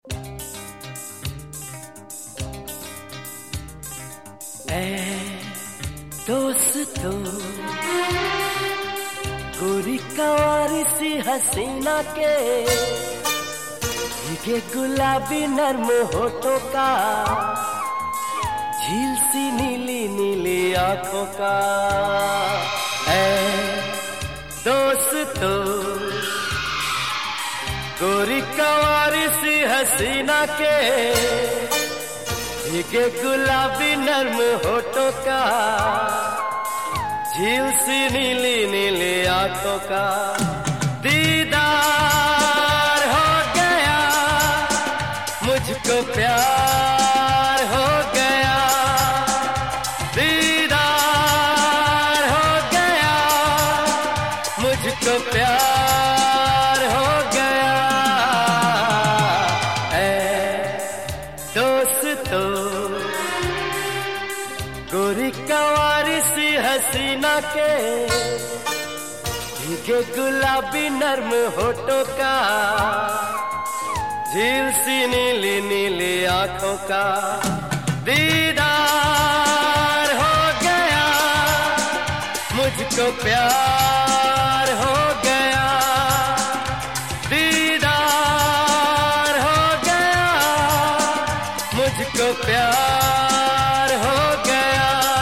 दोस्तों, गोरी कवारी सी हसीना के भीगे गुलाबी नर्म होठों का, झील सी नीली नीली आंखों का। दोस्तों, गोरी कवारी सी हसीना के भीगे गुलाबी नर्म होठों का, झील सी नीली नीली आंखों का। दीदार हो गया, मुझको प्यार हो गया। दीदार हो गया, मुझको प्यार हो गया। दोस्तों, गोरी कवारी सी हसीना के भीगे गुलाबी नर्म होठों का, झील सी नीली नीली आंखों का। दीदार हो गया, मुझको प्यार हो गया। दीदार हो गया, मुझको प्यार हो गया।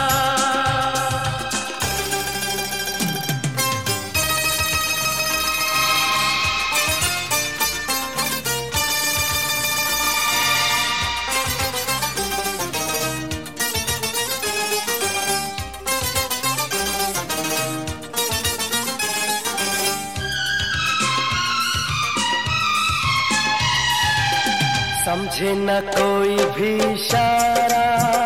समझे न कोई भी इशारा,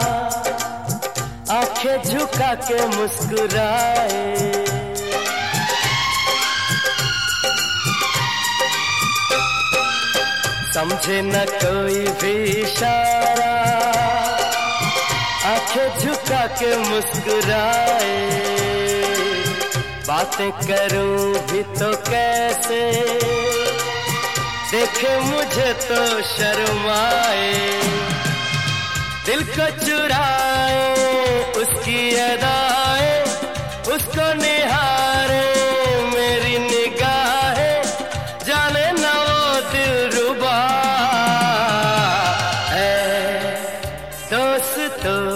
आंखें झुका के मुस्कुराए। समझे न कोई भी इशारा, आंखें झुका के मुस्कुराए। बातें करूं भी तो कैसे, देखे मुझे तो शर्माए। दिल को चुराए उसकी अदाएं, उसको निहारे मेरी निगाहें, जाने न वो दिलरुबा है। दोस्तों,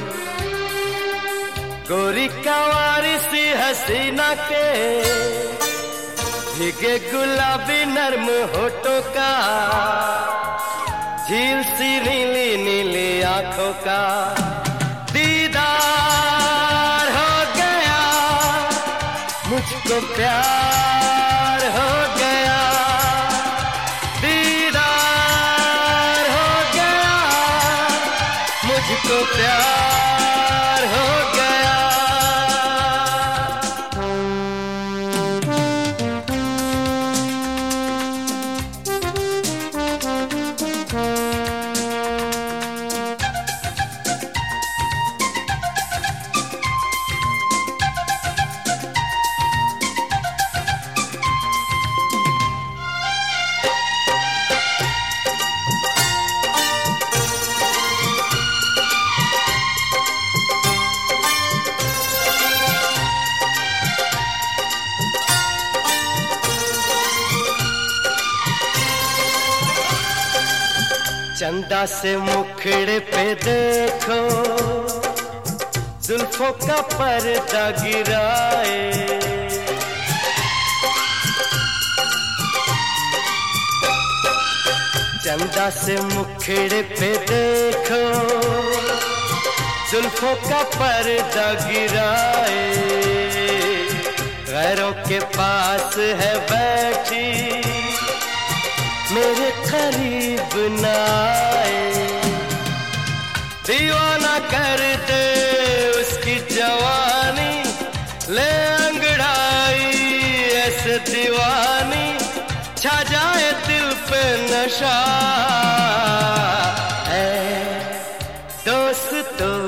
गोरी कवारी सी हसीना के भीगे गुलाबी नर्म होठों का, झील सी नीली नीली आंखों का। दीदार हो गया, मुझको प्यार हो गया। दीदार हो गया, मुझको प्यार हो गया। चंदा से मुखड़े पे देखो, जुल्फों का पर्दा गिराए। चंदा से मुखड़े पे देखो, जुल्फों का पर्दा गिराए। गैरों के पास है बैठी, मेरे करीब न आए। दीवाना कर दे उसकी जवानी, ले अंगड़ाई ऐसे दीवानी, छा जाए दिल पे नशा है। दोस्तों,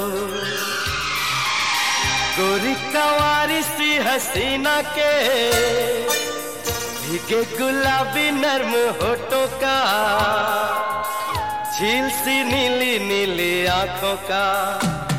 गोरी कवारी सी हसीना के भीगे गुलाबी नर्म होठों का, झील सी नीली नीली आंखों का